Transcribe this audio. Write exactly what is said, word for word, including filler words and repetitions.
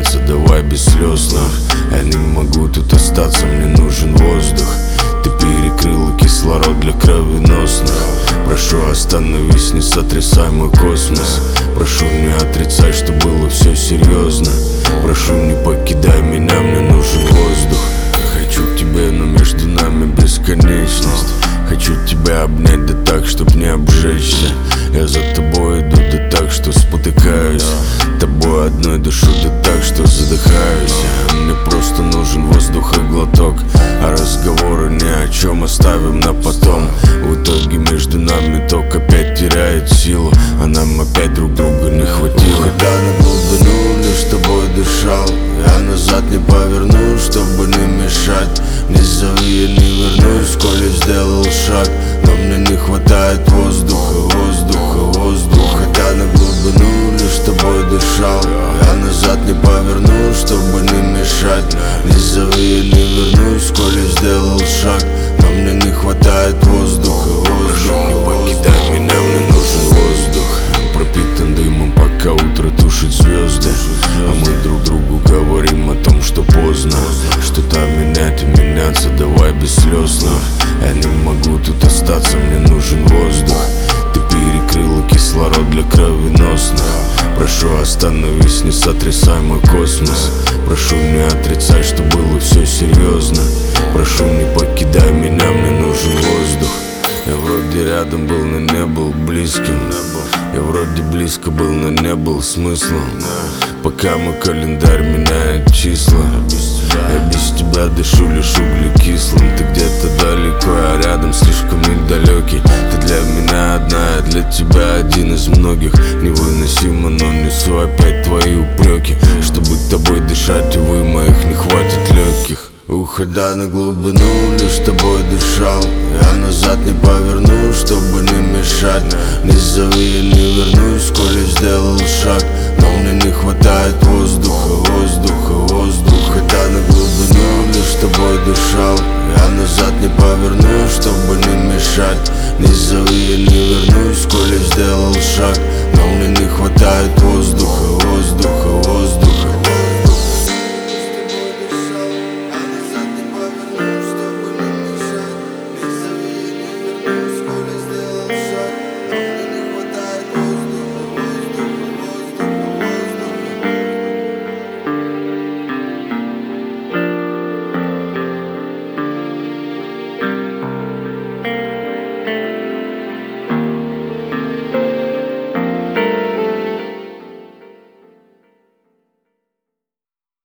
меняться, давай без слез, но я не могу тут остаться, мне нужен воздух. Ты перекрыла кислород для кровеносных. Прошу, остановись, не сотрясай мой космос. Прошу, не отрицай, что было все серьезно. Прошу, не покидай меня, мне нужен воздух. Хочу к тебе, но между нами бесконечность. Хочу тебя обнять, да так, чтоб не обжечься. Я за тобой иду, да так, что спотыкаюсь. Тобой одной дышу, да так, что задыхаюсь. Мне просто нужен воздух и глоток, а разговоры ни о чем оставим на потом. В итоге между нами ток опять теряет силу, а нам опять друг друга не хватило. Когда на глубину лишь с тобой дышал, я назад не поверну, чтобы не мешать. Не зови, я не вернусь, коли сделал шаг. Но мне не хватает воздуха, воздуха, воздуха. Когда на глубину лишь с тобой дышал, я назад не поверну, чтобы не мешать. Не зови, я не вернусь, коли сделал шаг. Но мне не хватает воздуха, воздуха. Не покидай меня, мне нужен воздух. Пропитан дымом, пока утро тушит звезды. А мы друг другу говорим о том, что поздно. Что-то менять и меняться, давай без слез, но я не могу тут остаться, мне нужен воздух. Ты перекрыла кислород для кровеносных. Прошу, остановись, не сотрясай мой космос. Прошу, не отрицай, что было все серьезно. Прошу, не покидай меня, мне нужен воздух. Я вроде рядом был, но не был близким. Я вроде близко был, но не был смыслом. Пока мой календарь меняет числа, я без тебя дышу лишь углекислым. Ты где-то далеко, а рядом слишком недалекий. Ты для меня одна, я для тебя один из многих. Невыносимо, но несу опять твои упреки. Чтобы тобой дышать, увы, моих не хватит легких. Уходя на глубину, лишь с тобой дышал. Я назад не поверну, чтобы не мешать. Не зови, я не вернусь, коли сделал шаг. Но мне не хватает воздуха, воздуха, воздуха. Хотя на глубину лишь с тобой дышал. Я назад не поверну, чтобы не мешать. Не зови, я не вернусь, коли сделал шаг. Но мне не хватает воздуха, воздуха, воздуха.